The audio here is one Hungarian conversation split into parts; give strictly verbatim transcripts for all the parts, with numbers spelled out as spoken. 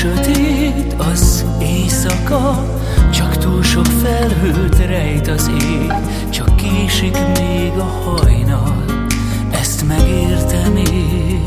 sötét az éjszaka, csak túl sok felhőt rejt az ég. Csak késik még a hajnal, ezt megértem én.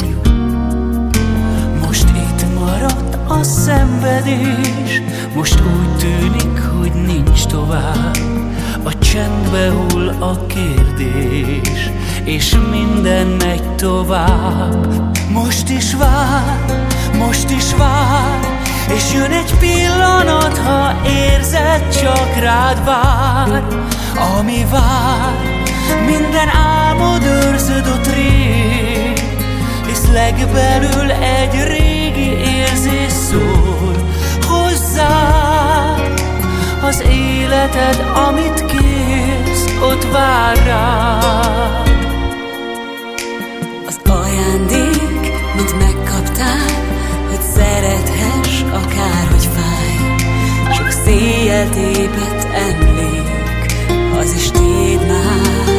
Most itt maradt a szenvedés, most úgy tűnik, hogy nincs tovább. A csendbe hull a kérdés, és minden megy tovább. Most is vár, most is vár, és jön egy pillanat, ha érzed, csak rád vár. Ami vár, minden álmod őrződött rég, hisz legbelül egy régi érzés szól hozzád. Az életed, amit kérsz, ott vár rád. Az ajándék, mint megkaptál, hogy szerethess, akárhogy fáj. Sok széjjel tépett emlék, az is tiéd már.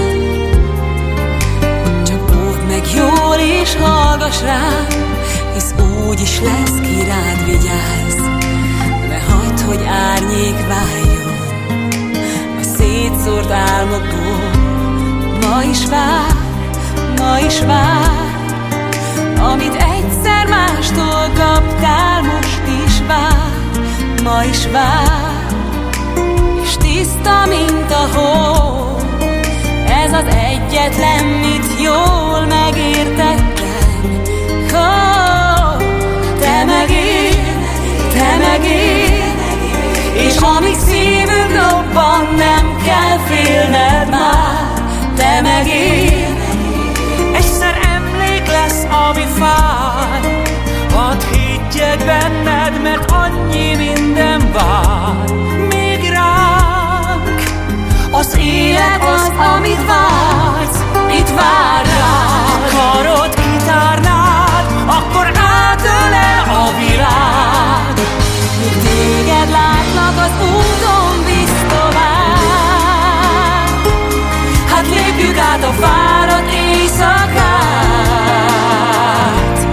Csak óvd meg jól és hallgass rám, hisz úgy is lesz, ki rád vigyáz. Ne hagyd, hogy árnyék váljon a szétszórt álmokból. Ma is vár, ma is vár, amit egyszer mástól kaptál, most is vár. Ma is vár, és tiszta, mint a hó. Ez az egyetlen, mit jól megértettem. Oh, te meg én, te meg én, és amíg szívünk robban, nem kell félned már. Te meg én, egyszer emlék lesz, ami fáj. Hadd higgyek benned, mert annyi minden vár még ránk. az élet az, amit vársz, itt vár rád. Akarod, kitárnád, akkor átölel a világ. Míg téged látnak, az úton visz tovább. Hát lépjük át a fáradt éjszakát.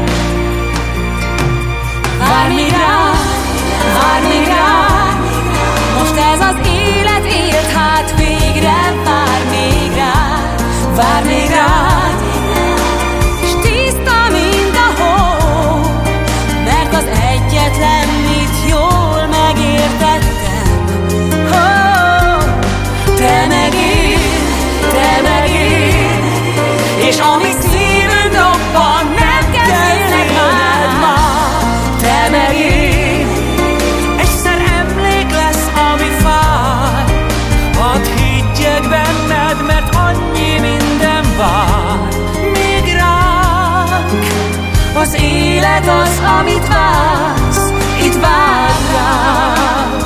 Várj még rád, várj még rád, most ez az élet élt, hát végre vár még rád. Vár még rád, s tiszta, mint a hó, mert az egyetlen, mit jól megértettem. Oh, te meg én, te meg én, és amit szívünk robban, nem kell félned már. Te meg én, egyszer emlék lesz, ami fáj. Hadd higgyek benned, mert annyi minden vár még ránk. az élet az, amit vársz, itt vár rád.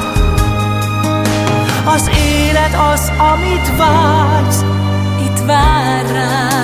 Az élet az, amit vársz, Itt vár rád.